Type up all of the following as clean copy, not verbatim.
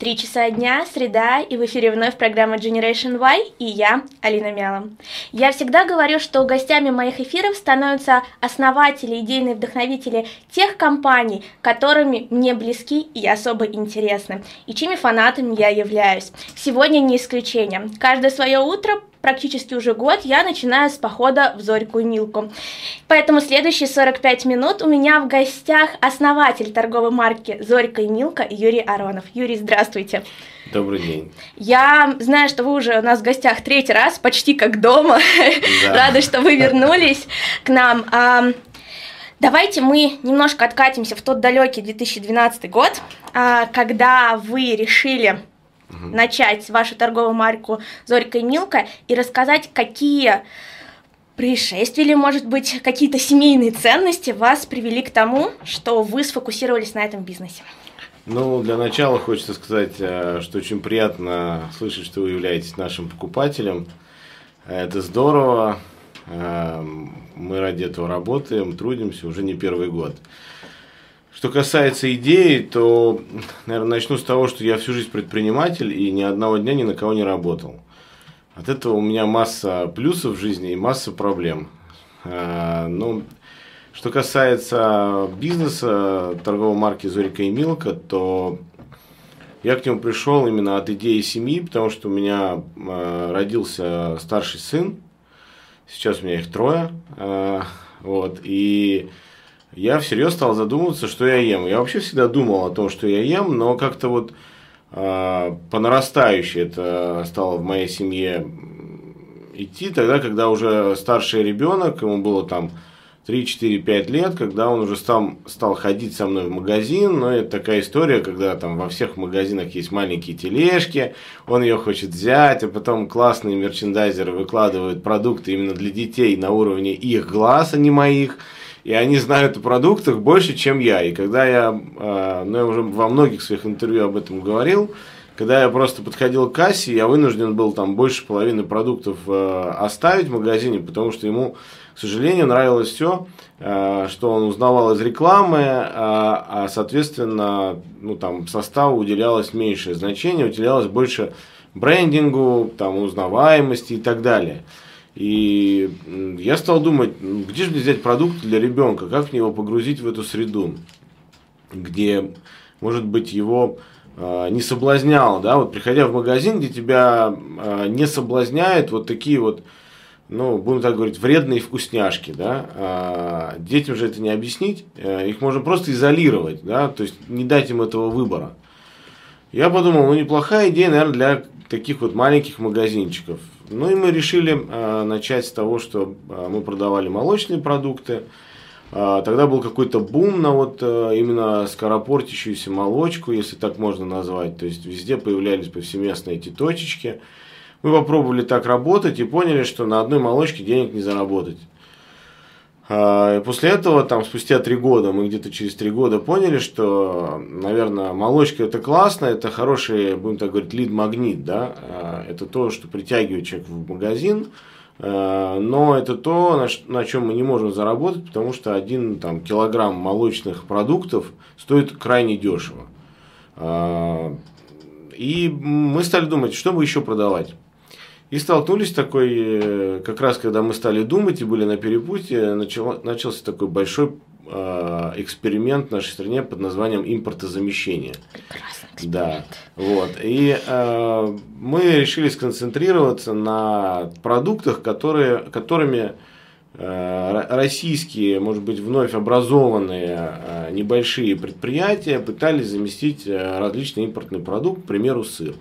3 часа дня, среда, и в эфире вновь программа Generation Y, и я, Алина Мяла. Я всегда говорю, что гостями моих эфиров становятся основатели, идейные вдохновители тех компаний, которыми мне близки и особо интересны, и чьими фанатами я являюсь. Сегодня не исключение. Каждое свое утро, практически уже год, я начинаю с похода в Зорьку и Милку. Поэтому следующие 45 минут у меня в гостях основатель торговой марки Зорька и Милка Юрий Аронов. Юрий, здравствуйте. Добрый день. Я знаю, что вы уже у нас в гостях 3-й раз, почти как дома. Да. Рада, что вы вернулись к нам. Давайте мы немножко откатимся в тот далекий 2012 год, когда вы решили начать вашу торговую марку Зорька и Милка и рассказать, какие происшествия или, может быть, какие-то семейные ценности вас привели к тому, что вы сфокусировались на этом бизнесе. Ну, для начала хочется сказать, что очень приятно слышать, что вы являетесь нашим покупателем. Это здорово. Мы ради этого работаем, трудимся уже не первый год. Что касается идеи, то, наверное, начну с того, что я всю жизнь предприниматель и ни одного дня ни на кого не работал. От этого у меня масса плюсов в жизни и масса проблем. Но что касается бизнеса, торговой марки Зорька и Милка, то я к нему пришел именно от идеи семьи, потому что у меня родился старший сын, сейчас у меня их 3, и я всерьез стал задумываться, что я ем. Я вообще всегда думал о том, что я ем, но как-то вот по нарастающей это стало в моей семье идти тогда, когда уже старший ребенок, ему было там 3-4-5 лет, когда он уже стал ходить со мной в магазин. Но это такая история, когда там во всех магазинах есть маленькие тележки, он ее хочет взять, а потом классные мерчендайзеры выкладывают продукты именно для детей на уровне их глаз, а не моих. И они знают о продуктах больше, чем я. И когда я уже во многих своих интервью об этом говорил, когда я просто подходил к кассе, я вынужден был там больше половины продуктов оставить в магазине, потому что ему, к сожалению, нравилось все, что он узнавал из рекламы, соответственно, составу уделялось меньшее значение, уделялось больше брендингу, узнаваемости и так далее. И я стал думать, где же мне взять продукт для ребенка, как мне его погрузить в эту среду, где, может быть, его не соблазняло, да, вот приходя в магазин, где тебя не соблазняют вот такие вот, будем так говорить, вредные вкусняшки, да, детям же это не объяснить, их можно просто изолировать, да, то есть не дать им этого выбора. Я подумал, неплохая идея, наверное, для таких вот маленьких магазинчиков. И мы решили начать с того, что мы продавали молочные продукты. Тогда был какой-то бум на именно скоропортящуюся молочку, если так можно назвать. То есть везде появлялись повсеместно эти точечки. Мы попробовали так работать и поняли, что на одной молочке денег не заработать. После этого, спустя 3 года, мы где-то через 3 года поняли, что, наверное, молочка это классно, это хороший, будем так говорить, лид-магнит, да, это то, что притягивает человека в магазин, но это то, на чем мы не можем заработать, потому что 1 килограмм молочных продуктов стоит крайне дешево. И мы стали думать, что бы еще продавать. И столкнулись такой, как раз когда мы стали думать и были на перепутье, начался такой большой эксперимент в нашей стране под названием импортозамещение. Прекрасный эксперимент. Да, И мы решили сконцентрироваться на продуктах, которыми российские, может быть, вновь образованные небольшие предприятия пытались заместить различный импортный продукт, к примеру, сыр.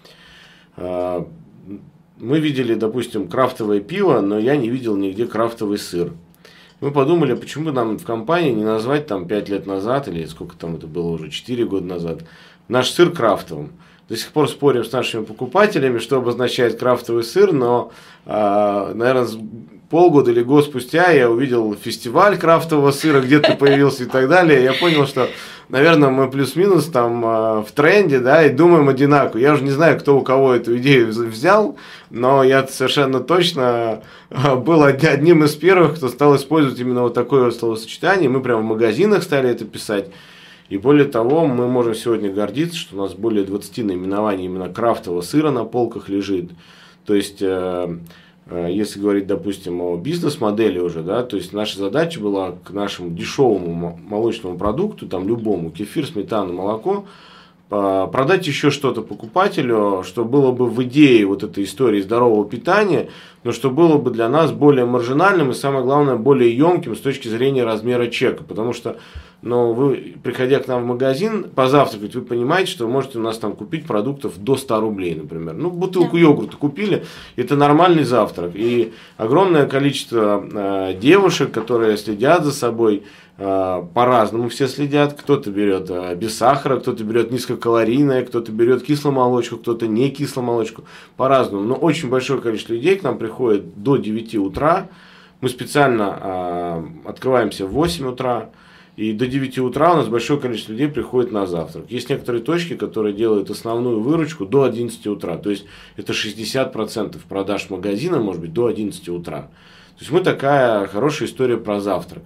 Мы видели, допустим, крафтовое пиво, но я не видел нигде крафтовый сыр. Мы подумали, почему нам в компании не назвать 5 лет назад, или сколько это было уже, 4 года назад, наш сыр крафтовым. До сих пор спорим с нашими покупателями, что обозначает крафтовый сыр, но, наверное, полгода или год спустя я увидел фестиваль крафтового сыра, где-то появился и так далее. Я понял, что, наверное, мы плюс-минус в тренде, да, и думаем одинаково. Я уже не знаю, кто у кого эту идею взял, но я совершенно точно был одним из первых, кто стал использовать именно такое словосочетание. Мы прямо в магазинах стали это писать. И более того, мы можем сегодня гордиться, что у нас более 20 наименований именно крафтового сыра на полках лежит. То есть, если говорить, допустим, о бизнес-модели уже, да, то есть наша задача была к нашему дешевому молочному продукту, там любому, кефир, сметана, молоко, продать еще что-то покупателю, что было бы в идее вот этой истории здорового питания, но что было бы для нас более маржинальным и, самое главное, более емким с точки зрения размера чека. Потому что, вы, приходя к нам в магазин позавтракать, вы понимаете, что вы можете у нас там купить продуктов до 100 рублей, например. Бутылку йогурта купили, это нормальный завтрак. И огромное количество девушек, которые следят за собой, по-разному все следят. Кто-то берет без сахара, кто-то берет низкокалорийное, кто-то берет кисломолочку, кто-то не кисломолочку. По-разному. Но очень большое количество людей к нам приходит до 9 утра. Мы специально открываемся в 8 утра. И до 9 утра у нас большое количество людей приходит на завтрак. Есть некоторые точки, которые делают основную выручку до 11 утра. То есть это 60% продаж магазина может быть до 11 утра. То есть мы такая хорошая история про завтрак.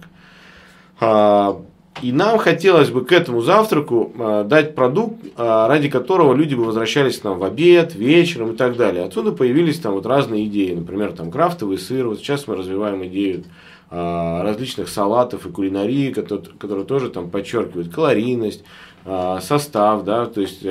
И нам хотелось бы к этому завтраку дать продукт, ради которого люди бы возвращались к нам в обед, вечером и так далее. Отсюда появились там вот разные идеи, например, там крафтовый сыр. Вот сейчас мы развиваем идею различных салатов и кулинарии, которые тоже там подчеркивают калорийность, состав, да, то есть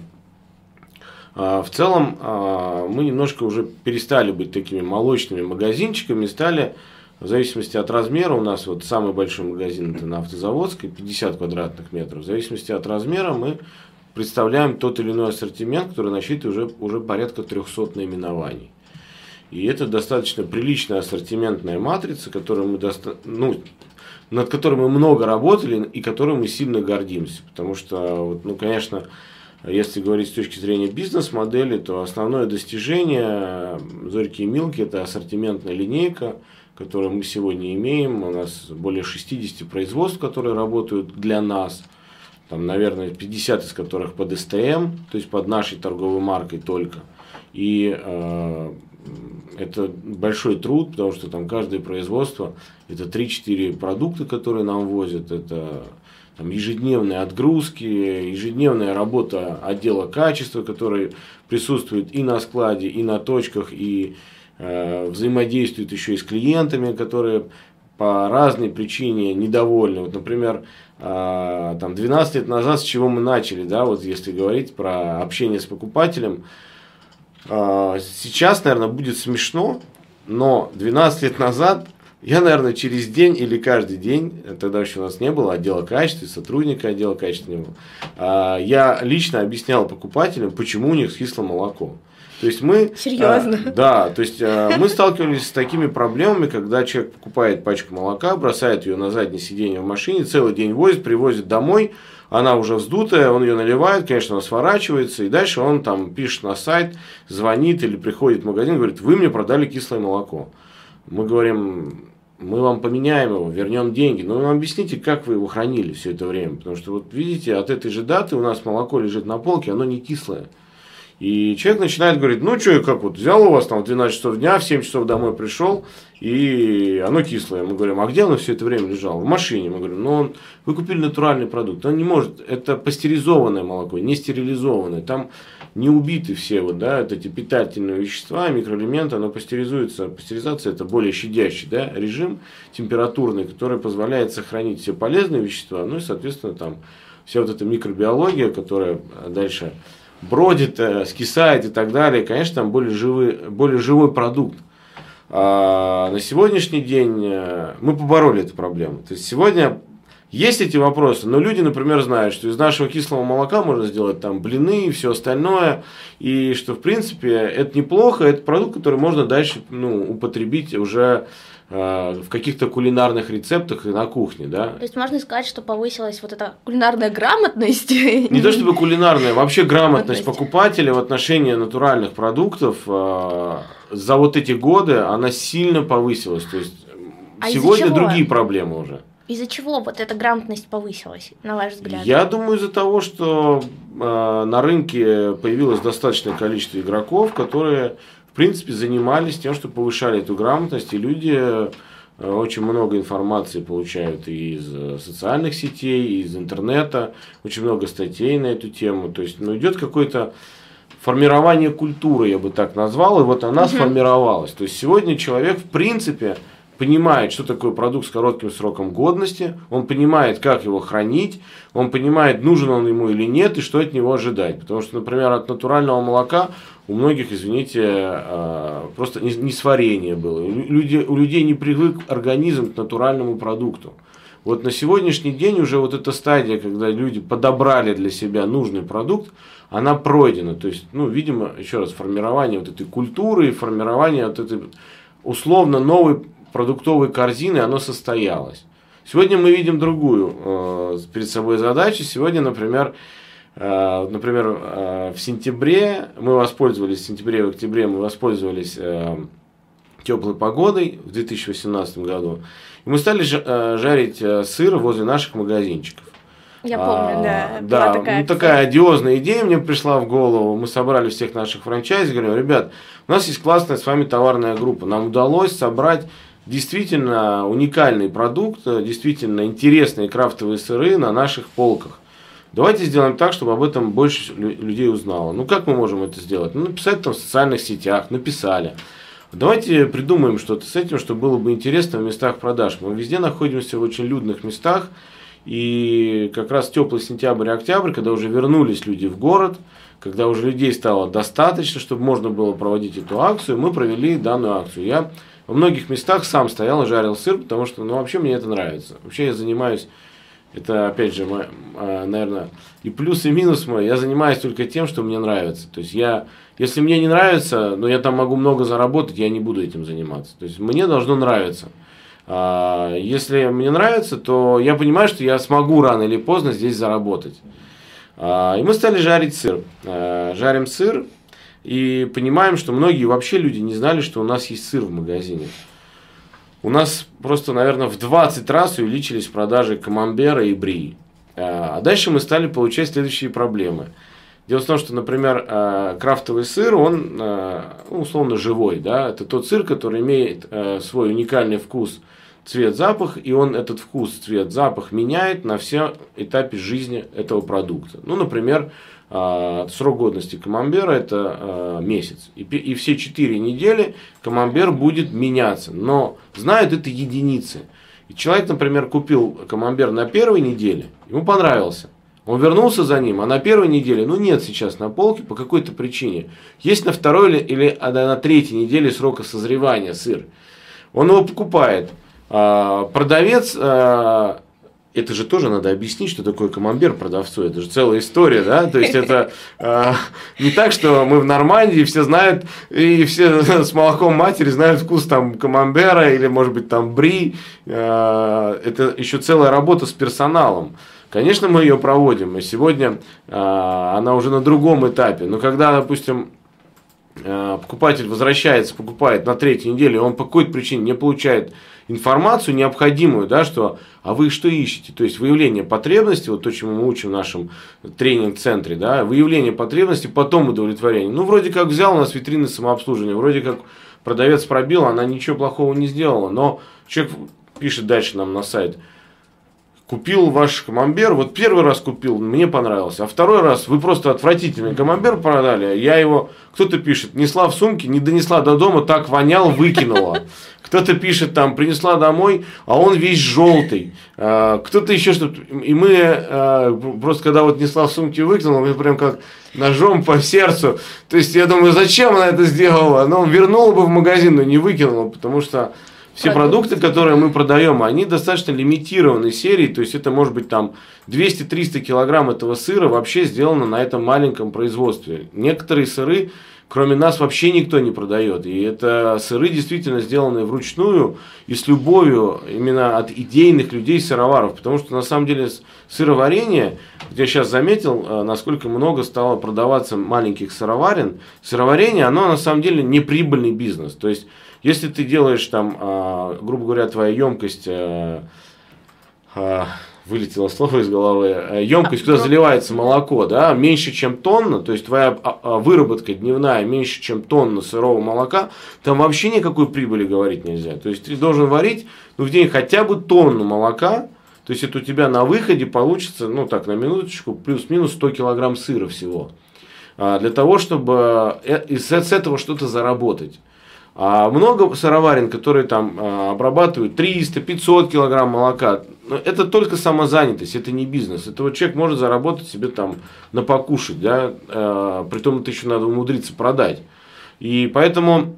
в целом мы немножко уже перестали быть такими молочными магазинчиками, стали, в зависимости от размера, у нас вот самый большой магазин это на Автозаводской, 50 квадратных метров. В зависимости от размера мы представляем тот или иной ассортимент, который насчитывает уже порядка 300 наименований. И это достаточно приличная ассортиментная матрица, над которой мы много работали и которой мы сильно гордимся. Потому что, конечно, если говорить с точки зрения бизнес-модели, то основное достижение Зорьки и Милки – это ассортиментная линейка, которую мы сегодня имеем. У нас более 60 производств, которые работают для нас. Там, наверное, 50 из которых под СТМ, то есть под нашей торговой маркой только. И это большой труд, потому что там каждое производство это 3-4 продукта, которые нам возят. Это там ежедневные отгрузки, ежедневная работа отдела качества, который присутствует и на складе, и на точках, и взаимодействует еще и с клиентами, которые по разной причине недовольны. Вот, например, там 12 лет назад, с чего мы начали, да, вот если говорить про общение с покупателем, сейчас, наверное, будет смешно, но 12 лет назад я, наверное, через день или каждый день, тогда еще у нас не было отдела качества, сотрудника отдела качества не было, я лично объяснял покупателям, почему у них скисло молоко. То есть мы, серьезно? Да, то есть мы сталкивались с такими проблемами, когда человек покупает пачку молока, бросает ее на заднее сиденье в машине, целый день возит, привозит домой, она уже вздутая, он ее наливает, конечно, она сворачивается, и дальше он там пишет на сайт, звонит или приходит в магазин, говорит: вы мне продали кислое молоко. Мы говорим: мы вам поменяем его, вернем деньги, но вы нам объясните, как вы его хранили все это время, потому что вот видите, от этой же даты у нас молоко лежит на полке, оно не кислое. И человек начинает говорить: ну что, как вот взял у вас там в 12 часов дня, в 7 часов домой пришел, и оно кислое. Мы говорим: а где оно все это время лежало? В машине. Мы говорим: ну вы купили натуральный продукт, он не может, это пастеризованное молоко, не стерилизованное, там не убиты все вот, да, эти питательные вещества, микроэлементы, оно пастеризуется. Пастеризация это более щадящий, да, режим температурный, который позволяет сохранить все полезные вещества, ну и соответственно там вся вот эта микробиология, которая дальше бродит, скисает и так далее, конечно, там более живой продукт. А на сегодняшний день мы побороли эту проблему. То есть сегодня есть эти вопросы, но люди, например, знают, что из нашего кислого молока можно сделать там блины и все остальное, и что в принципе это неплохо, это продукт, который можно дальше употребить уже в каких-то кулинарных рецептах и на кухне, да. То есть можно сказать, что повысилась вот эта кулинарная грамотность? Не то чтобы кулинарная, вообще грамотность покупателя в отношении натуральных продуктов за вот эти годы она сильно повысилась. То есть сегодня другие проблемы уже. Из-за чего вот эта грамотность повысилась, на ваш взгляд? Я думаю, из-за того, что на рынке появилось достаточное количество игроков, которые в принципе занимались тем, что повышали эту грамотность, и люди очень много информации получают и из социальных сетей, и из интернета, очень много статей на эту тему. То есть, идет какое-то формирование культуры, я бы так назвал, и вот она сформировалась. То есть, сегодня человек, в принципе, понимает, что такое продукт с коротким сроком годности, он понимает, как его хранить, он понимает, нужен он ему или нет, и что от него ожидать. Потому что, например, от натурального молока у многих, извините, просто несварение было. У людей не привык организм к натуральному продукту. Вот на сегодняшний день уже вот эта стадия, когда люди подобрали для себя нужный продукт, она пройдена. То есть, видимо, еще раз, формирование вот этой культуры, формирование вот этой условно новой продуктовой корзины, оно состоялось. Сегодня мы видим другую перед собой задачу. Сегодня, например, в сентябре мы воспользовались, в сентябре и октябре мы воспользовались теплой погодой в 2018 году. И мы стали жарить сыр возле наших магазинчиков. Я помню, да. Да, такая одиозная идея мне пришла в голову. Мы собрали всех наших франчайзи, говорим: ребят, у нас есть классная с вами товарная группа. Нам удалось собрать действительно уникальный продукт, действительно интересные крафтовые сыры на наших полках. Давайте сделаем так, чтобы об этом больше людей узнало. Как мы можем это сделать? Написать там в социальных сетях, написали. Давайте придумаем что-то с этим, что было бы интересно в местах продаж. Мы везде находимся в очень людных местах. И как раз теплый сентябрь и октябрь, когда уже вернулись люди в город, когда уже людей стало достаточно, чтобы можно было проводить эту акцию, мы провели данную акцию. Я во многих местах сам стоял и жарил сыр, потому что, вообще мне это нравится. Вообще я занимаюсь, это опять же, наверное, и плюс, и минус мой, я занимаюсь только тем, что мне нравится. То есть если мне не нравится, но я там могу много заработать, я не буду этим заниматься. То есть мне должно нравиться. Если мне нравится, то я понимаю, что я смогу рано или поздно здесь заработать. И мы стали жарить сыр. Жарим сыр и понимаем, что многие вообще люди не знали, что у нас есть сыр в магазине. У нас просто, наверное, в 20 раз увеличились продажи камамбера и бри. А дальше мы стали получать следующие проблемы. Дело в том, что, например, крафтовый сыр, он условно живой. Да? Это тот сыр, который имеет свой уникальный вкус, цвет, запах, и он этот вкус, цвет, запах меняет на все этапе жизни этого продукта. Например, срок годности камамбера это месяц. И все 4 недели камамбер будет меняться. Но знают это единицы. И человек, например, купил камамбер на первой неделе, ему понравился. Он вернулся за ним, а на первой неделе, нет сейчас на полке по какой-то причине. Есть на второй или на третьей неделе срока созревания сыр. Он его покупает. Продавец, это же тоже надо объяснить, что такое камамбер продавцу. Это же целая история, да? То есть это не так, что мы в Нормандии, все знают, и все с молоком матери знают вкус там камамбера или, может быть, там бри. Это еще целая работа с персоналом. Конечно, мы ее проводим, и сегодня она уже на другом этапе. Но когда, допустим, покупатель возвращается, покупает на третьей неделе, он по какой-то причине не получает информацию необходимую, да, что, а вы что ищете? То есть выявление потребности, вот то, чему мы учим в нашем тренинг-центре, да, выявление потребности, потом удовлетворение. Вроде как взял у нас витрины самообслуживания, вроде как продавец пробил, она ничего плохого не сделала, но человек пишет дальше нам на сайт: купил ваш камамбер, вот первый раз купил, мне понравился, а второй раз вы просто отвратительный камамбер продали, я его, кто-то пишет, несла в сумке, не донесла до дома, так вонял, выкинула. Кто-то пишет там, принесла домой, а он весь желтый. Кто-то еще что-то. И мы просто когда вот несла в сумке и выкинула, мы прям как ножом по сердцу. То есть я думаю, зачем она это сделала? Но вернула бы в магазин, но не выкинула, потому что все продукты, которые мы продаем, они достаточно лимитированной серии, то есть это может быть там 200-300 килограмм этого сыра вообще сделано на этом маленьком производстве. Некоторые сыры, кроме нас, вообще никто не продает. И это сыры действительно сделанные вручную и с любовью именно от идейных людей-сыроваров. Потому что на самом деле сыроварение, я сейчас заметил, насколько много стало продаваться маленьких сыроварен. Сыроварение, оно на самом деле не прибыльный бизнес. То есть если ты делаешь там, грубо говоря, твоя емкость в вылетело слово из головы, емкость, куда заливается молоко, да, меньше, чем тонна, то есть твоя выработка дневная меньше, чем тонна сырого молока, там вообще никакой прибыли говорить нельзя. То есть ты должен варить в день хотя бы тонну молока, то есть это у тебя на выходе получится, ну так, на минуточку, плюс-минус 100 килограмм сыра всего. Для того, чтобы с этого что-то заработать. А много сыроварен, которые там обрабатывают 300-500 килограмм молока. Но это только самозанятость, это не бизнес. Это вот человек может заработать себе там на покушать, да, притом это еще надо умудриться продать. И поэтому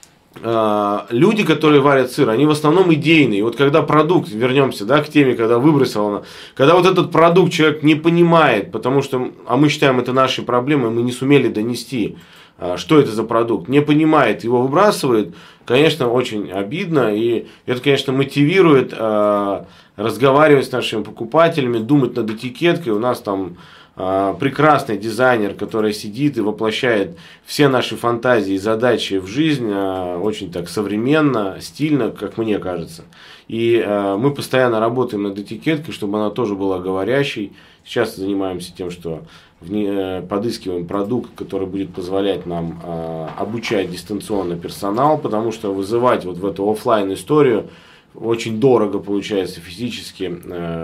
люди, которые варят сыр, они в основном идейные. И вот когда продукт, вернемся, да, к теме, когда выбросил она, когда вот этот продукт человек не понимает, потому что, а мы считаем это нашей проблемой, мы не сумели донести, что это за продукт, не понимает, его выбрасывает, конечно, очень обидно, и это, конечно, мотивирует разговаривать с нашими покупателями, думать над этикеткой. У нас там прекрасный дизайнер, который сидит и воплощает все наши фантазии и задачи в жизнь, очень так современно, стильно, как мне кажется. И мы постоянно работаем над этикеткой, чтобы она тоже была говорящей. Сейчас занимаемся тем, что подыскиваем продукт, который будет позволять нам обучать дистанционно персонал, потому что вызывать вот в эту офлайн историю очень дорого получается физически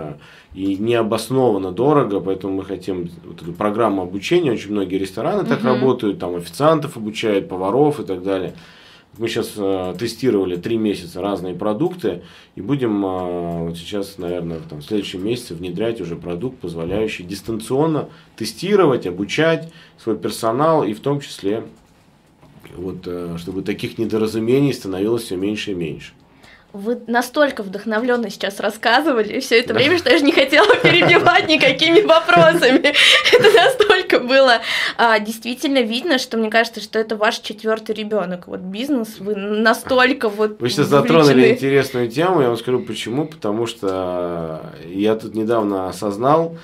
и необоснованно дорого, поэтому мы хотим вот эту программу обучения, очень многие рестораны так работают, там официантов обучают, поваров и так далее. Мы сейчас тестировали 3 месяца разные продукты и будем вот сейчас, наверное, там, в следующем месяце внедрять уже продукт, позволяющий дистанционно тестировать, обучать свой персонал и в том числе, вот, чтобы таких недоразумений становилось все меньше и меньше. Вы настолько вдохновленно сейчас рассказывали, и все это время, что я же не хотела перебивать никакими вопросами. Это настолько было действительно видно, что мне кажется, что это ваш 4-й ребенок. Вот бизнес, вы настолько вот. Вы сейчас затронули интересную тему, я вам скажу почему. Потому что я тут недавно осознал,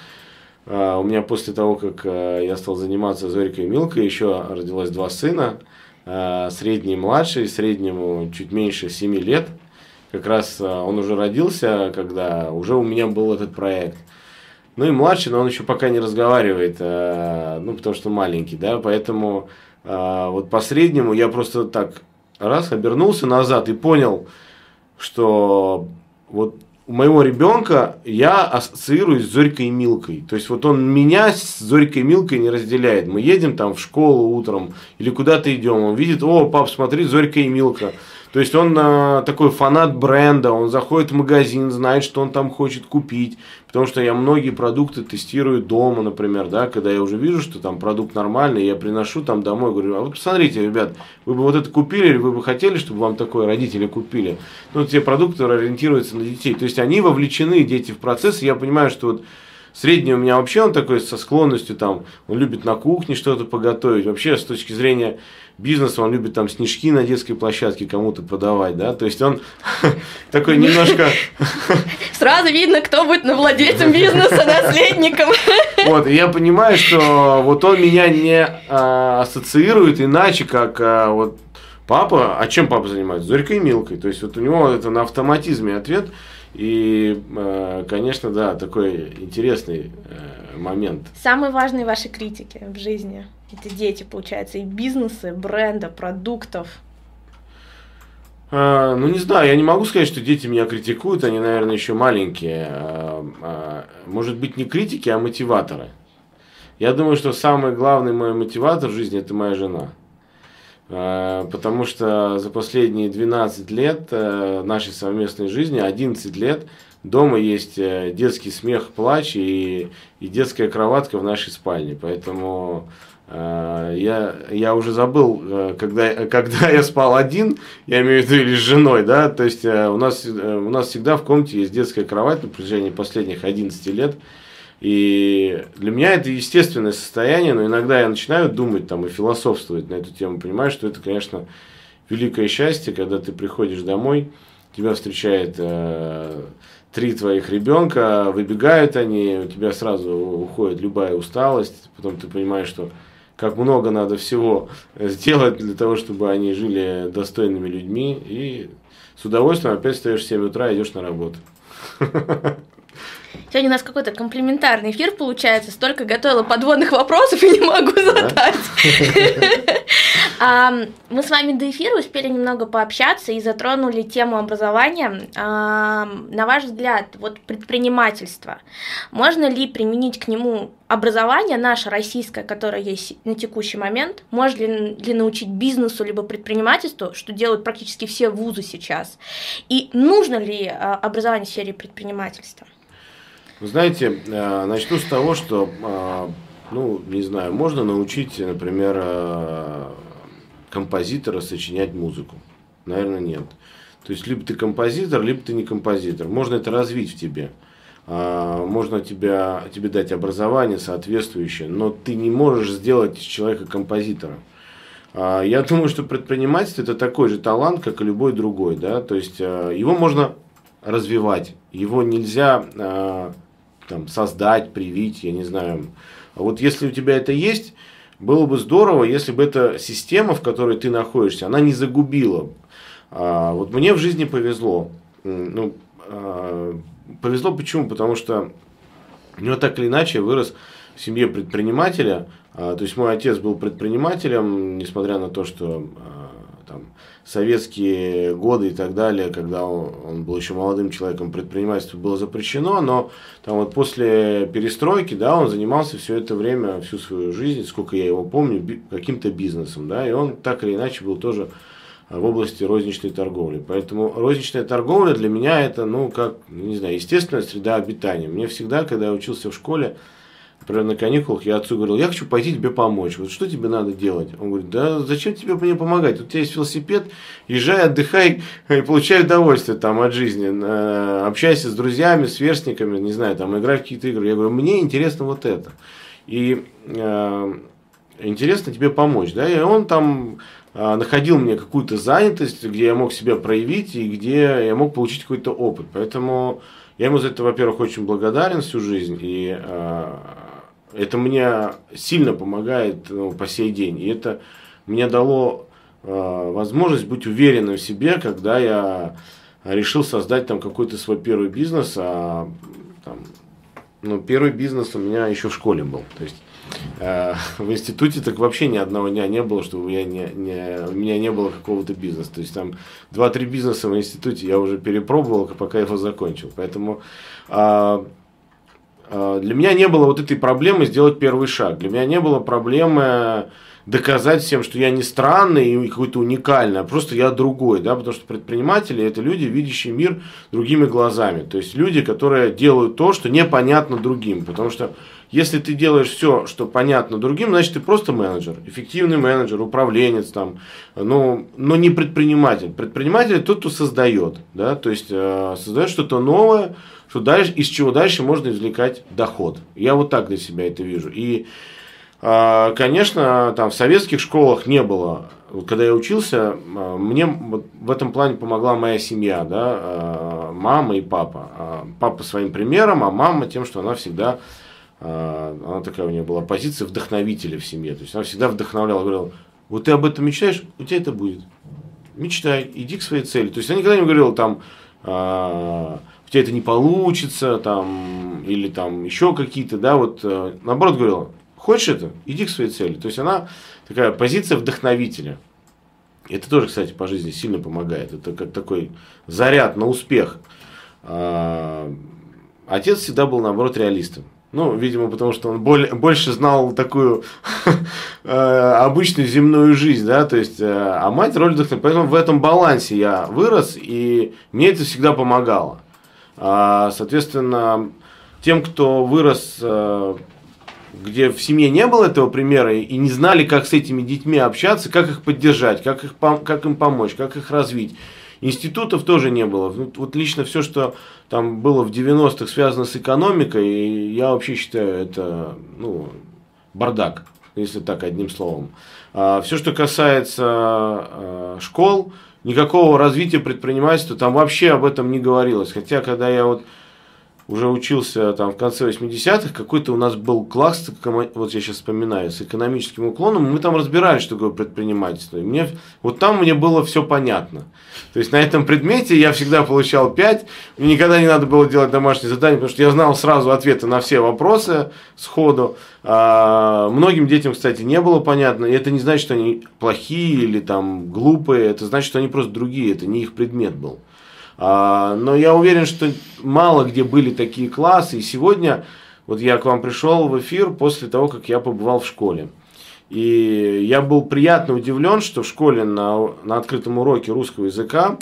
у меня после того, как я стал заниматься Зорькой и Милкой, еще родилось 2 сына, средний и младший, среднему чуть меньше 7 лет. Как раз он уже родился, когда уже у меня был этот проект. Ну и младший, но он еще пока не разговаривает, ну потому что маленький, да, поэтому вот по среднему я просто так раз обернулся назад и понял, что вот у моего ребенка я ассоциируюсь с Зорькой и Милкой. То есть вот он меня с Зорькой и Милкой не разделяет. Мы едем там в школу утром или куда-то идем, он видит: о, пап, смотри, Зорька и Милка. То есть он такой фанат бренда, он заходит в магазин, знает, что он там хочет купить, потому что я многие продукты тестирую дома, например, да, когда я уже вижу, что там продукт нормальный, я приношу там домой, говорю: а вот посмотрите, ребят, вы бы вот это купили, или вы бы хотели, чтобы вам такое родители купили? Ну, те продукты ориентируются на детей, то есть они вовлечены, дети, в процесс, и я понимаю, что вот средний у меня вообще он такой со склонностью, там, он любит на кухне что-то поготовить, вообще с точки зрения бизнеса он любит там снежки на детской площадке кому-то подавать, да, то есть он такой немножко... Сразу видно, кто будет владельцем бизнеса, наследником. Вот, и я понимаю, что вот он меня не ассоциирует иначе, как вот папа, а чем папа занимается? Зорькой и Милкой, то есть вот у него это на автоматизме ответ. И, конечно, да, такой интересный момент. Самые важные ваши критики в жизни — это дети, получается, и бизнеса, и бренда, продуктов. Ну, не знаю, я не могу сказать, что дети меня критикуют, они, наверное, еще маленькие. Может быть, не критики, а мотиваторы. Я думаю, что самый главный мой мотиватор в жизни — это моя жена. Потому что за последние 12 лет нашей совместной жизни, 11 лет, дома есть детский смех, плач и детская кроватка в нашей спальне. Поэтому я уже забыл, когда я спал один, я имею в виду или с женой, да, то есть у нас всегда в комнате есть детская кровать на протяжении последних 11 лет. И для меня это естественное состояние, но иногда я начинаю думать там и философствовать на эту тему, понимаю, что это, конечно, великое счастье, когда ты приходишь домой, тебя встречает 3 твоих ребенка, выбегают они, у тебя сразу уходит любая усталость, потом ты понимаешь, что как много надо всего сделать для того, чтобы они жили достойными людьми, и с удовольствием опять встаешь в 7 утра и идешь на работу. Сегодня у нас какой-то комплиментарный эфир получается. Столько готовила подводных вопросов и не могу задать. Мы с вами до эфира успели немного пообщаться и затронули тему образования. На ваш взгляд, вот предпринимательство, можно ли применить к нему образование наше российское, которое есть на текущий момент? Можно ли научить бизнесу либо предпринимательству, что делают практически все вузы сейчас? И нужно ли образование в сфере предпринимательства? Вы знаете, начну с того, что, не знаю, можно научить, например, композитора сочинять музыку. Наверное, нет. То есть, либо ты композитор, либо ты не композитор. Можно это развить в тебе. Можно тебе дать образование соответствующее, но ты не можешь сделать из человека композитора. Я думаю, что предпринимательство – это такой же талант, как и любой другой. Да? То есть, его можно развивать, его нельзя создать, привить, я не знаю. Вот если у тебя это есть, было бы здорово, если бы эта система, в которой ты находишься, она не загубила. Вот мне в жизни повезло. Повезло почему? Потому что я так или иначе вырос в семье предпринимателя. То есть мой отец был предпринимателем, несмотря на то, что советские годы и так далее, когда он был еще молодым человеком, предпринимательство было запрещено, но после перестройки, он занимался все это время, всю свою жизнь, сколько я его помню, каким-то бизнесом, и он так или иначе был тоже в области розничной торговли. Поэтому розничная торговля для меня это, естественная среда обитания. Мне всегда, когда я учился в школе, например, на каникулах, я отцу говорил: я хочу пойти тебе помочь. Вот что тебе надо делать? Он говорит: да зачем тебе мне помогать? У тебя есть велосипед, езжай, отдыхай и получай удовольствие от жизни. Общайся с друзьями, с сверстниками, не знаю, играй в какие-то игры. Я говорю: мне интересно вот это. И интересно тебе помочь. И он находил мне какую-то занятость, где я мог себя проявить и где я мог получить какой-то опыт. Поэтому я ему за это, во-первых, очень благодарен всю жизнь. И это мне сильно помогает по сей день. И это мне дало возможность быть уверенным в себе, когда я решил создать какой-то свой первый бизнес. Первый бизнес у меня еще в школе был. То есть в институте так вообще ни одного дня не было, чтобы у меня не было какого-то бизнеса. То есть 2-3 бизнеса в институте я уже перепробовал, пока его закончил. Поэтому для меня не было вот этой проблемы сделать первый шаг. Для меня не было проблемы доказать всем, что я не странный и какой-то уникальный, а просто я другой. Потому что предприниматели – это люди, видящие мир другими глазами. То есть люди, которые делают то, что непонятно другим. Потому что если ты делаешь все, что понятно другим, значит ты просто менеджер, эффективный менеджер, управленец, но не предприниматель. Предприниматель – это тот, кто создает. То есть создает что-то новое, из чего дальше можно извлекать доход. Я вот так для себя это вижу. И, конечно, в советских школах не было. Когда я учился, мне в этом плане помогла моя семья, мама и папа. Папа своим примером, а мама тем, что она всегда, она такая у нее была позиция вдохновителя в семье. То есть она всегда вдохновляла, говорила: вот ты об этом мечтаешь, у тебя это будет. Мечтай, иди к своей цели. То есть она никогда не говорила у тебя это не получится, или еще какие-то, наоборот говорила: хочешь это, иди к своей цели. То есть она такая позиция вдохновителя. Это тоже, кстати, по жизни сильно помогает. Это как такой заряд на успех. Отец всегда был, наоборот, реалистом. Видимо, потому что он больше знал такую обычную земную жизнь, то есть, а мать роль вдохновителя. Поэтому в этом балансе я вырос, и мне это всегда помогало. Соответственно, тем, кто вырос, где в семье не было этого примера и не знали, как с этими детьми общаться, как их поддержать, как им помочь, как их развить. Институтов тоже не было. Вот лично все, что было в 90-х связано с экономикой, я вообще считаю, это бардак, если так одним словом. Все, что касается школ, никакого развития предпринимательства, там вообще об этом не говорилось. Хотя, когда я уже учился там в конце 80-х, какой-то у нас был класс, вот я сейчас вспоминаю, с экономическим уклоном, мы там разбирали, что такое предпринимательство. И вот там мне было все понятно. То есть на этом предмете я всегда получал 5, мне никогда не надо было делать домашние задания, потому что я знал сразу ответы на все вопросы сходу. Многим детям, кстати, не было понятно, и это не значит, что они плохие или там глупые, это значит, что они просто другие, это не их предмет был. Но я уверен, что мало где были такие классы. И сегодня вот я к вам пришел в эфир после того, как я побывал в школе. И я был приятно удивлен, что в школе на открытом уроке русского языка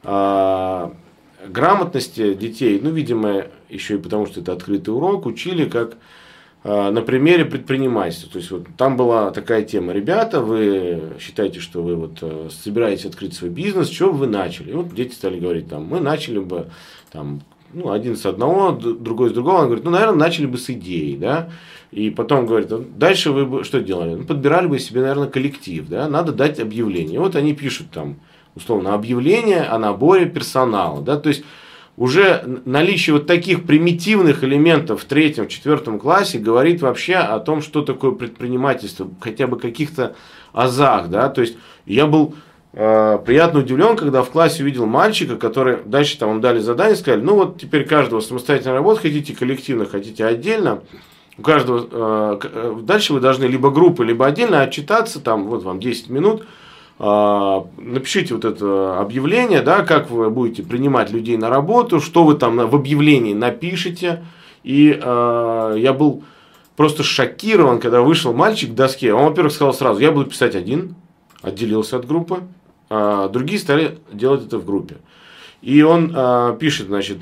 грамотности детей, ну, видимо, еще и потому, что это открытый урок, учили как на примере предпринимательства. То есть вот там была такая тема: ребята, вы считаете, что вы вот собираетесь открыть свой бизнес, с чего вы начали? И вот дети стали говорить, там, мы начали бы там, ну, один с одного, другой с другого. Он говорит, ну, наверное, начали бы с идеи, да. И потом говорит, дальше вы бы что делали? Ну, подбирали бы себе, наверное, коллектив, да, надо дать объявление. И вот они пишут там, условно, объявление о наборе персонала, да, то есть уже наличие вот таких примитивных элементов в 3-4 классе говорит вообще о том, что такое предпринимательство, хотя бы каких-то азах, да, то есть я был приятно удивлен, когда в классе увидел мальчика, который, дальше там им дали задание, сказали, ну вот теперь каждого самостоятельно работать, хотите коллективно, хотите отдельно, у каждого, дальше вы должны либо группы, либо отдельно отчитаться, там вот вам 10 минут, напишите вот это объявление, да, как вы будете принимать людей на работу, что вы там в объявлении напишите. И я был просто шокирован, когда вышел мальчик к доске. Он, во-первых, сказал сразу, я буду писать один, отделился от группы, другие стали делать это в группе. И он пишет, значит,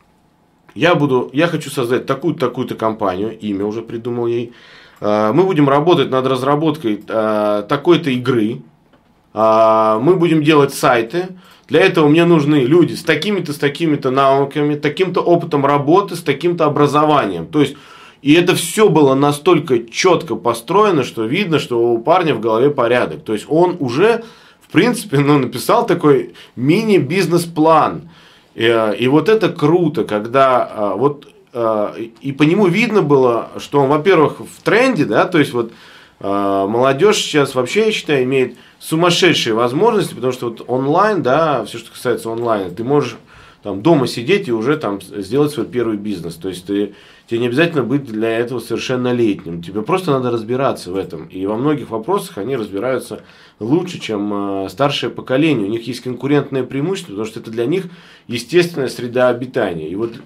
я хочу создать такую-то компанию, имя уже придумал ей, мы будем работать над разработкой такой-то игры, мы будем делать сайты. Для этого мне нужны люди с такими-то навыками, таким-то опытом работы, с таким-то образованием. То есть, и это все было настолько четко построено, что видно, что у парня в голове порядок. То есть, он уже, в принципе, написал такой мини-бизнес-план. И вот это круто, когда и по нему видно было, что он, во-первых, в тренде, да, то есть, вот молодежь сейчас вообще, я считаю, имеет сумасшедшие возможности, потому что вот онлайн, да, все, что касается онлайна, ты можешь там дома сидеть и уже там сделать свой первый бизнес. То есть тебе не обязательно быть для этого совершеннолетним. Тебе просто надо разбираться в этом. И во многих вопросах они разбираются лучше, чем старшее поколение. У них есть конкурентное преимущество, потому что это для них естественная среда обитания. И вот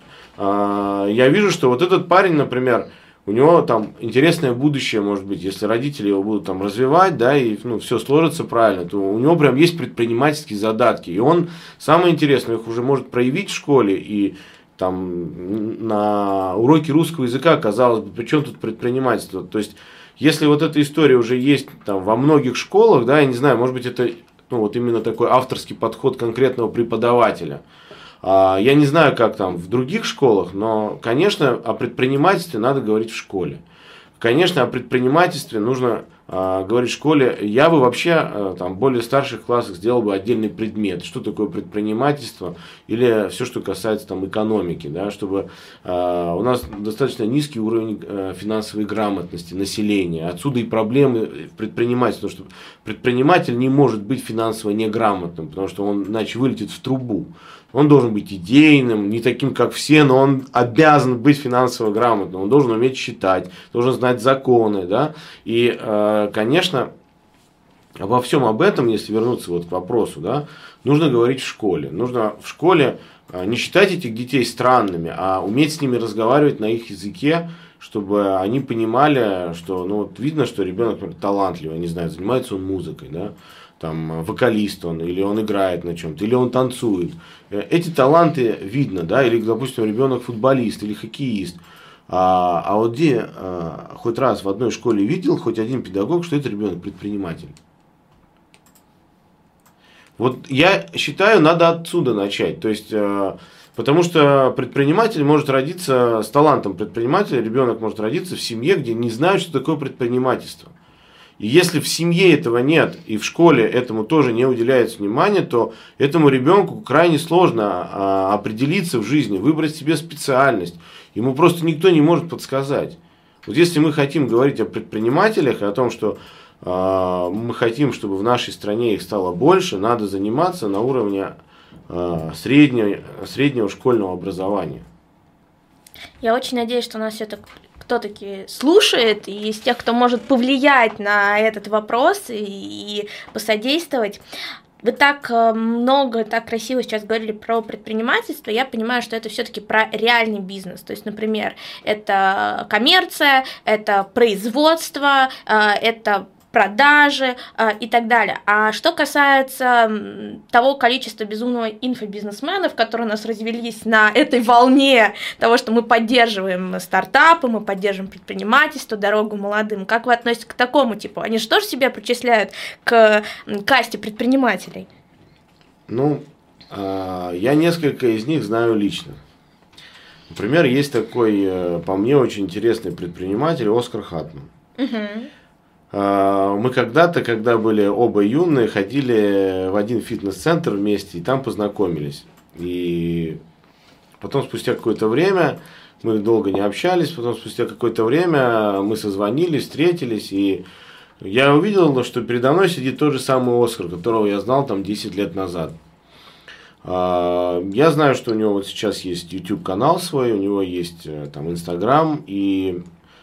я вижу, что вот этот парень, например, у него там интересное будущее, может быть, если родители его будут там развивать, да, и все сложится правильно, то у него прям есть предпринимательские задатки. И он, самое интересное, их уже может проявить в школе, и там на уроке русского языка, казалось бы, при чем тут предпринимательство? То есть, если вот эта история уже есть там во многих школах, да, я не знаю, может быть, это вот именно такой авторский подход конкретного преподавателя. Я не знаю, как там в других школах, но, конечно, о предпринимательстве надо говорить в школе. Конечно, о предпринимательстве нужно говорить в школе. Я бы вообще там, в более старших классах сделал бы отдельный предмет, что такое предпринимательство или все, что касается там, экономики, да, чтобы у нас достаточно низкий уровень финансовой грамотности населения. Отсюда и проблемы в предпринимательстве, потому что предприниматель не может быть финансово неграмотным, потому что он иначе вылетит в трубу. Он должен быть идейным, не таким, как все, но он обязан быть финансово грамотным. Он должен уметь считать, должен знать законы, да. И, конечно, обо всем об этом, если вернуться вот к вопросу, да, нужно говорить в школе. Нужно в школе не считать этих детей странными, а уметь с ними разговаривать на их языке, чтобы они понимали, что, вот видно, что ребенок, например, талантливый, не знаю, занимается он музыкой, да, там, вокалист он, или он играет на чем-то, или он танцует. Эти таланты видно, да, или, допустим, ребенок футболист или хоккеист. А вот где хоть раз в одной школе видел хоть один педагог, что это ребенок предприниматель? Вот я считаю, надо отсюда начать. То есть, потому что предприниматель может родиться с талантом предпринимателя, ребенок может родиться в семье, где не знают, что такое предпринимательство. И если в семье этого нет, и в школе этому тоже не уделяется внимания, то этому ребенку крайне сложно определиться в жизни, выбрать себе специальность. Ему просто никто не может подсказать. Вот если мы хотим говорить о предпринимателях и о том, что мы хотим, чтобы в нашей стране их стало больше, надо заниматься на уровне среднего школьного образования. Я очень надеюсь, что нас все-таки кто-таки слушает, и из тех, кто может повлиять на этот вопрос и посодействовать. Вы так много, так красиво сейчас говорили про предпринимательство, я понимаю, что это все-таки про реальный бизнес. То есть, например, это коммерция, это производство, это продажи и так далее. А что касается того количества безумного инфобизнесменов, которые у нас развелись на этой волне того, что мы поддерживаем стартапы, мы поддерживаем предпринимательство, дорогу молодым, как вы относитесь к такому типу? Они же тоже себя причисляют к касте предпринимателей? Ну, я несколько из них знаю лично. Например, есть такой, по мне, очень интересный предприниматель Оскар Хатман. Мы когда-то, когда были оба юные, ходили в один фитнес-центр вместе и там познакомились. И потом спустя какое-то время, мы долго не общались, потом спустя какое-то время мы созвонились, встретились, и я увидел, что передо мной сидит тот же самый Оскар, которого я знал там 10 лет назад. Я знаю, что у него вот сейчас есть YouTube-канал свой, у него есть там Instagram, и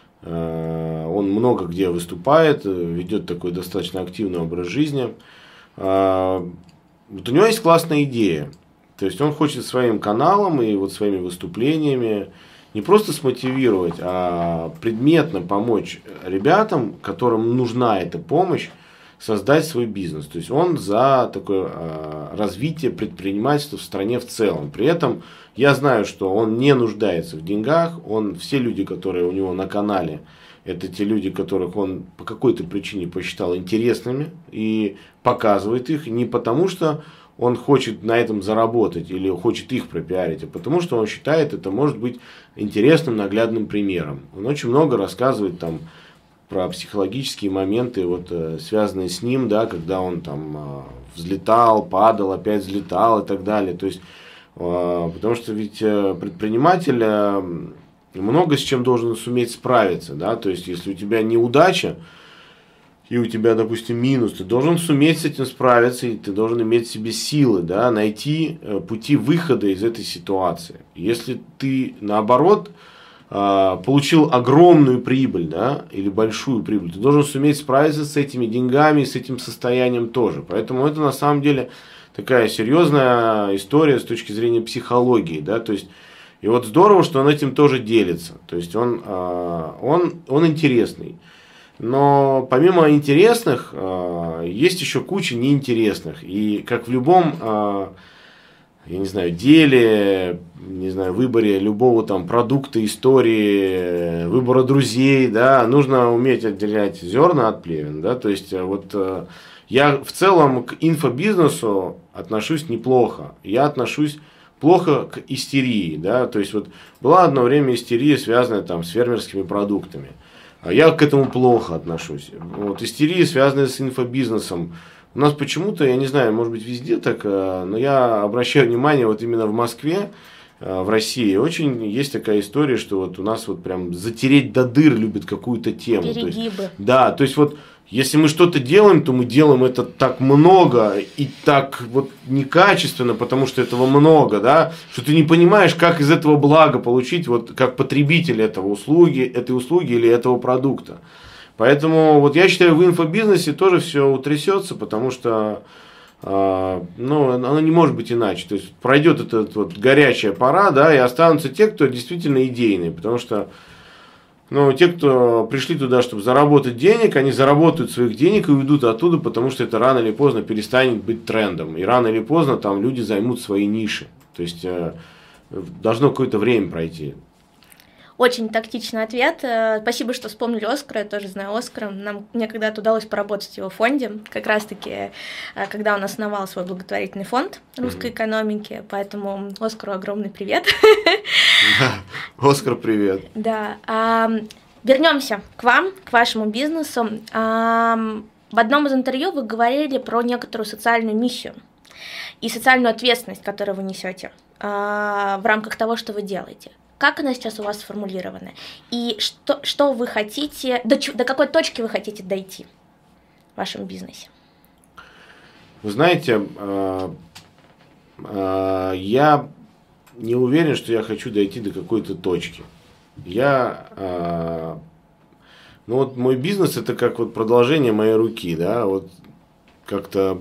он много где выступает, ведет такой достаточно активный образ жизни. Вот у него есть классная идея. То есть он хочет своим каналом и вот своими выступлениями не просто смотивировать, а предметно помочь ребятам, которым нужна эта помощь, создать свой бизнес. То есть он за такое развитие предпринимательства в стране в целом. При этом я знаю, что он не нуждается в деньгах. Все люди, которые у него на канале, это те люди, которых он по какой-то причине посчитал интересными и показывает их не потому, что он хочет на этом заработать или хочет их пропиарить, а потому что он считает, это может быть интересным наглядным примером. Он очень много рассказывает там про психологические моменты, вот, связанные с ним, да, когда он там взлетал, падал, опять взлетал и так далее. То есть, потому что ведь предприниматель много с чем должен суметь справиться. Да? То есть, если у тебя неудача, и у тебя, допустим, минус, ты должен суметь с этим справиться, и ты должен иметь в себе силы, да, найти пути выхода из этой ситуации. Если ты, наоборот, получил огромную прибыль, да, или большую прибыль, ты должен суметь справиться с этими деньгами, с этим состоянием тоже. Поэтому это на самом деле такая серьезная история с точки зрения психологии, да, то есть, и вот здорово, что он этим тоже делится, то есть он интересный. Но помимо интересных, есть еще куча неинтересных. И как в любом, я не знаю, деле, не знаю, выборе любого там продукта, истории, выбора друзей, да, нужно уметь отделять зерна от плевен, да, то есть вот я в целом к инфобизнесу отношусь неплохо, я отношусь плохо к истерии, да, то есть вот была одно время истерия, связанная там с фермерскими продуктами, а я к этому плохо отношусь, вот истерия, связанная с инфобизнесом. У нас почему-то, я не знаю, может быть везде так, но я обращаю внимание, вот именно в Москве, в России, очень есть такая история, что вот у нас вот прям затереть до дыр любят какую-то тему. Перегибы. То есть, да, то есть вот если мы что-то делаем, то мы делаем это так много и так вот некачественно, потому что этого много, да, что ты не понимаешь, как из этого блага получить, вот как потребитель этой услуги или этого продукта. Поэтому вот я считаю, в инфобизнесе тоже все утрясется, потому что оно не может быть иначе. То есть пройдет эта вот горячая пора, да, и останутся те, кто действительно идейные, потому что те, кто пришли туда, чтобы заработать денег, они заработают своих денег и уйдут оттуда, потому что это рано или поздно перестанет быть трендом. И рано или поздно там люди займут свои ниши. То есть должно какое-то время пройти. Очень тактичный ответ. Спасибо, что вспомнили Оскара. Я тоже знаю Оскара. Мне когда-то удалось поработать в его фонде, как раз-таки, когда он основал свой благотворительный фонд русской экономики. Поэтому Оскару огромный привет. Да, Оскар, привет. Да. Вернемся к вам, к вашему бизнесу. В одном из интервью вы говорили про некоторую социальную миссию и социальную ответственность, которую вы несете в рамках того, что вы делаете. Как она сейчас у вас сформулирована? И что вы хотите, до какой точки вы хотите дойти в вашем бизнесе? Вы знаете, я не уверен, что я хочу дойти до какой-то точки. Ну вот мой бизнес это как вот продолжение моей руки, да, вот как-то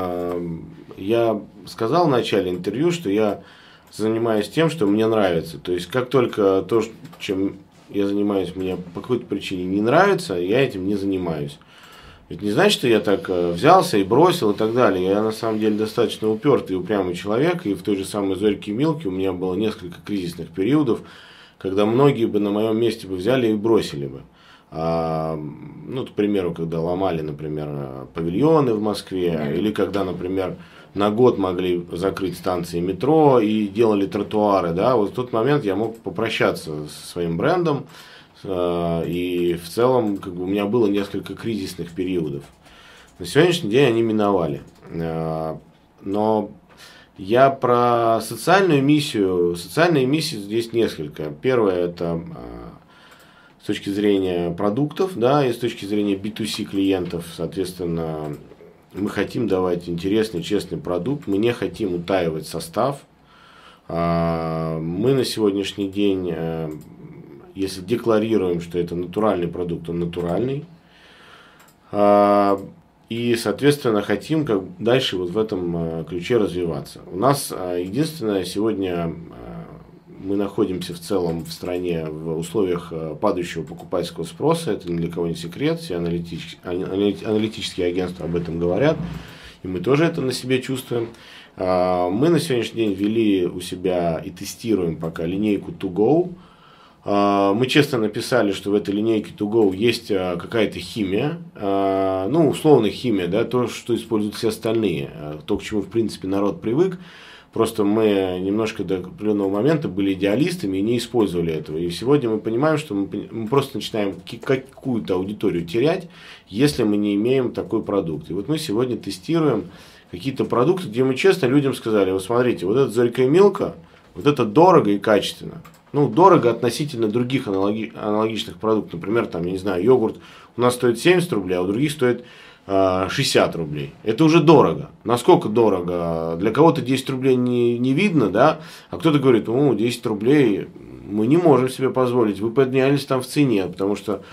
я сказал в начале интервью, что я занимаюсь тем, что мне нравится. То есть как только то, чем я занимаюсь, мне по какой-то причине не нравится, я этим не занимаюсь. Это не значит, что я так взялся и бросил и так далее. Я на самом деле достаточно упертый и упрямый человек, и в той же самой Зорьке Милке у меня было несколько кризисных периодов, когда многие бы на моем месте бы взяли и бросили бы. Ну, к примеру, когда ломали, например, павильоны в Москве, или когда, например, на год могли закрыть станции метро и делали тротуары, да, вот в тот момент я мог попрощаться со своим брендом, и в целом как бы, у меня было несколько кризисных периодов. На сегодняшний день они миновали. Но я про социальную миссию. Социальные миссии здесь несколько. Первое это с точки зрения продуктов, да, и с точки зрения B2C клиентов, соответственно, мы хотим давать интересный, честный продукт, мы не хотим утаивать состав. Мы на сегодняшний день, если декларируем, что это натуральный продукт, он натуральный. И, соответственно, хотим как дальше вот в этом ключе развиваться. У нас единственное, сегодня мы находимся в целом в стране в условиях падающего покупательского спроса. Это ни для кого не секрет. Все аналитические агентства об этом говорят. И мы тоже это на себе чувствуем. Мы на сегодняшний день ввели у себя и тестируем пока линейку To Go. Мы честно написали, что в этой линейке To Go есть какая-то химия, ну, условно химия, да, то, что используют все остальные, то, к чему, в принципе, народ привык. Просто мы немножко до определенного момента были идеалистами и не использовали этого. И сегодня мы понимаем, что мы просто начинаем какую-то аудиторию терять, если мы не имеем такой продукт. И вот мы сегодня тестируем какие-то продукты, где мы честно людям сказали: вот смотрите, вот это Зорька и Милка, вот это дорого и качественно. Ну, дорого относительно других аналогичных продуктов. Например, там, я не знаю, йогурт у нас стоит 70 рублей, а у других стоит 60 рублей. Это уже дорого. Насколько дорого? Для кого-то 10 рублей не видно, да? А кто-то говорит: ну, 10 рублей мы не можем себе позволить. Вы поднялись там в цене, потому что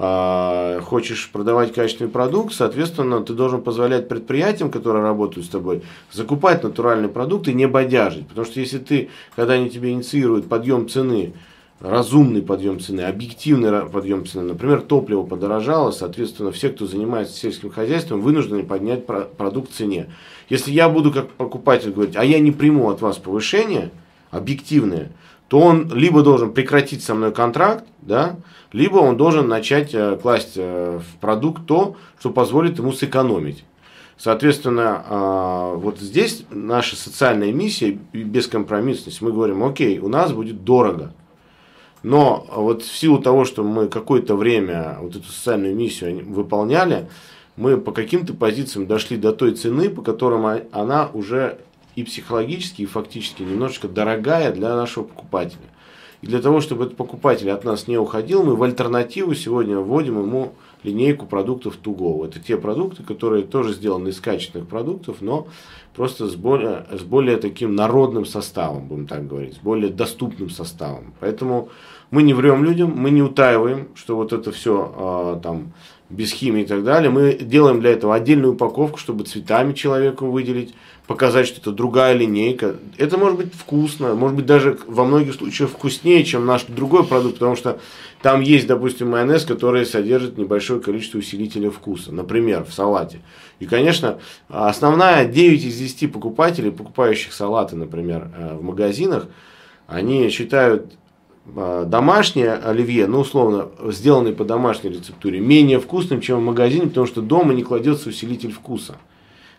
хочешь продавать качественный продукт, соответственно, ты должен позволять предприятиям, которые работают с тобой, закупать натуральный продукт и не бодяжить. Потому что если ты, когда они тебе инициируют подъем цены, разумный подъем цены, объективный подъем цены, например, топливо подорожало, соответственно, все, кто занимается сельским хозяйством, вынуждены поднять продукт в цене. Если я буду как покупатель говорить: а я не приму от вас повышение объективное, то он либо должен прекратить со мной контракт, да, либо он должен начать класть в продукт то, что позволит ему сэкономить. Соответственно, вот здесь наша социальная миссия и бескомпромиссность. Мы говорим: окей, у нас будет дорого. Но вот в силу того, что мы какое-то время вот эту социальную миссию выполняли, мы по каким-то позициям дошли до той цены, по которым она уже и психологически, и фактически немножечко дорогая для нашего покупателя. И для того, чтобы этот покупатель от нас не уходил, мы в альтернативу сегодня вводим ему линейку продуктов To Go. Это те продукты, которые тоже сделаны из качественных продуктов, но просто с более таким народным составом, будем так говорить, с более доступным составом. Поэтому мы не врем людям, мы не утаиваем, что вот это все там без химии и так далее. Мы делаем для этого отдельную упаковку, чтобы цветами человеку выделить, показать, что это другая линейка. Это может быть вкусно, может быть даже во многих случаях вкуснее, чем наш другой продукт, потому что там есть, допустим, майонез, который содержит небольшое количество усилителя вкуса, например, в салате. И, конечно, основная 9 из 10 покупателей, покупающих салаты, например, в магазинах, они считают домашнее оливье, ну, условно, сделанный по домашней рецептуре, менее вкусным, чем в магазине, потому что дома не кладется усилитель вкуса.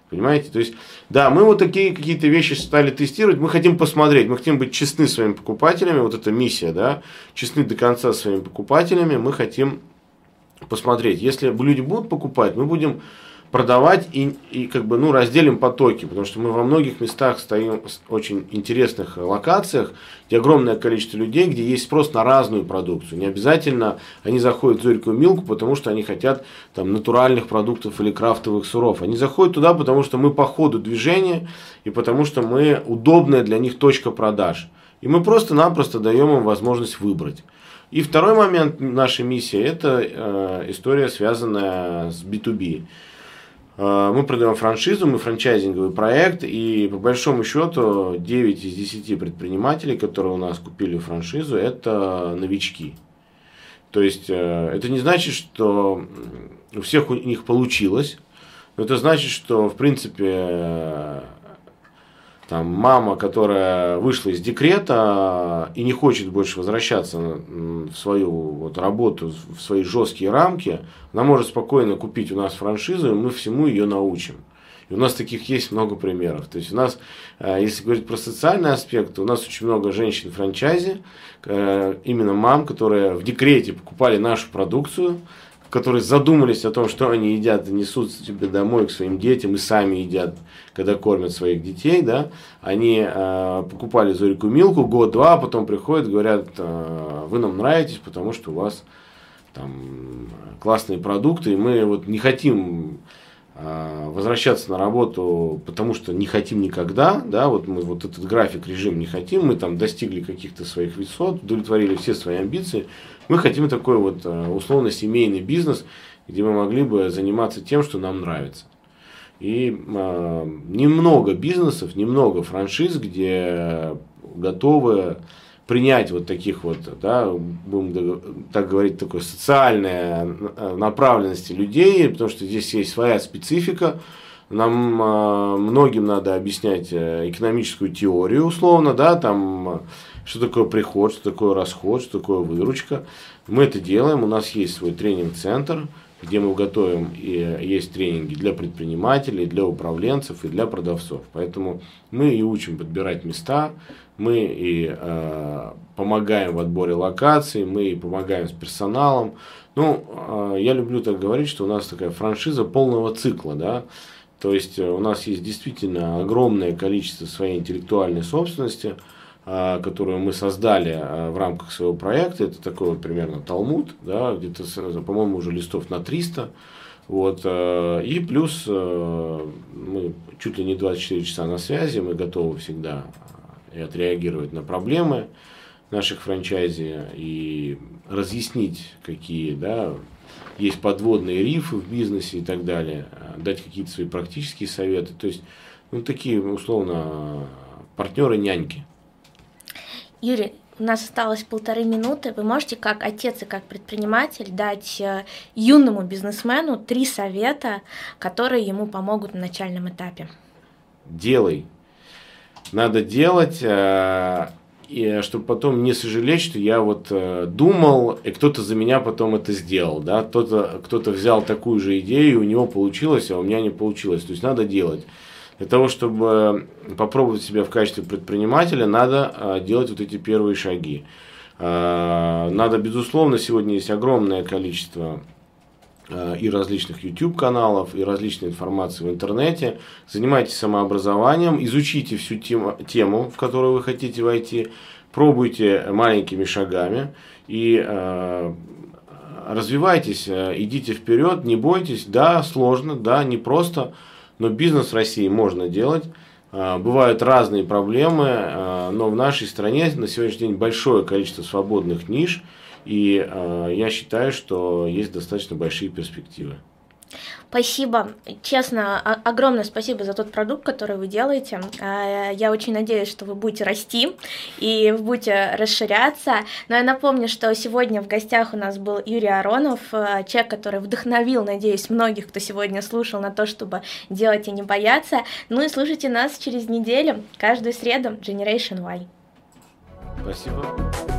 Понимаете? То есть, да, мы вот такие какие-то вещи стали тестировать, мы хотим посмотреть, мы хотим быть честны своими покупателями, вот эта миссия, да, честны до конца своими покупателями, мы хотим посмотреть. Если люди будут покупать, мы будем продавать и как бы, ну, разделим потоки, потому что мы во многих местах стоим в очень интересных локациях, где огромное количество людей, где есть спрос на разную продукцию. Не обязательно они заходят в Зорьку Милку, потому что они хотят там натуральных продуктов или крафтовых сыров. Они заходят туда, потому что мы по ходу движения и потому что мы удобная для них точка продаж. И мы просто-напросто даем им возможность выбрать. И второй момент нашей миссии – это история, связанная с B2B. Мы продаем франшизу, мы франчайзинговый проект, и по большому счету 9 из 10 предпринимателей, которые у нас купили франшизу, это новички. То есть это не значит, что у всех у них получилось, но это значит, что в принципе там мама, которая вышла из декрета и не хочет больше возвращаться в свою вот работу, в свои жесткие рамки, она может спокойно купить у нас франшизу, и мы всему ее научим. И у нас таких есть много примеров. То есть у нас, если говорить про социальный аспект, у нас очень много женщин в франчайзе, именно мам, которые в декрете покупали нашу продукцию, которые задумались о том, что они едят и несут себе домой к своим детям и сами едят, когда кормят своих детей, да, они покупали Зорьку Милку год-два, а потом приходят и говорят, вы нам нравитесь, потому что у вас там классные продукты, и мы вот не хотим возвращаться на работу, потому что не хотим никогда, да, вот мы вот этот график, режим не хотим, мы там достигли каких-то своих высот, удовлетворили все свои амбиции, мы хотим такой вот условно семейный бизнес, где мы могли бы заниматься тем, что нам нравится. И немного бизнесов, немного франшиз, где готовы принять вот таких вот, да, будем так говорить, такой социальной направленности людей, потому что здесь есть своя специфика. Нам многим надо объяснять экономическую теорию условно, да, там, что такое приход, что такое расход, что такое выручка. Мы это делаем, у нас есть свой тренинг-центр, где мы готовим, и есть тренинги для предпринимателей, для управленцев и для продавцов. Поэтому мы и учим подбирать места, мы и помогаем в отборе локаций, мы и помогаем с персоналом. Ну, я люблю так говорить, что у нас такая франшиза полного цикла, да. То есть у нас есть действительно огромное количество своей интеллектуальной собственности, которую мы создали в рамках своего проекта. Это такой вот примерно Талмуд, да, где-то, по-моему, уже листов на 300. Вот, и плюс мы чуть ли не 24 часа на связи, мы готовы всегда и отреагировать на проблемы наших франчайзи и разъяснить, какие, да, есть подводные рифы в бизнесе и так далее, дать какие-то свои практические советы. То есть, ну, такие, условно, партнеры-няньки. Юрий, у нас осталось 1,5 минуты. Вы можете, как отец и как предприниматель, дать юному бизнесмену 3 совета, которые ему помогут на начальном этапе? Делай. Надо делать, и чтобы потом не сожалеть, что я вот думал, и кто-то за меня потом это сделал. Да? Кто-то взял такую же идею, и у него получилось, а у меня не получилось. То есть надо делать. Для того, чтобы попробовать себя в качестве предпринимателя, надо делать вот эти первые шаги. Надо, безусловно, сегодня есть огромное количество и различных YouTube-каналов, и различной информации в интернете. Занимайтесь самообразованием, изучите всю тему, в которую вы хотите войти, пробуйте маленькими шагами и развивайтесь, идите вперед, не бойтесь. Да, сложно, да, непросто. Но бизнес в России можно делать, бывают разные проблемы, но в нашей стране на сегодняшний день большое количество свободных ниш, и я считаю, что есть достаточно большие перспективы. Спасибо. Честно, огромное спасибо за тот продукт, который вы делаете. Я очень надеюсь, что вы будете расти и вы будете расширяться. Но я напомню, что сегодня в гостях у нас был Юрий Аронов, человек, который вдохновил, надеюсь, многих, кто сегодня слушал, на то, чтобы делать и не бояться. Ну и слушайте нас через неделю, каждую среду, Generation Y. Спасибо.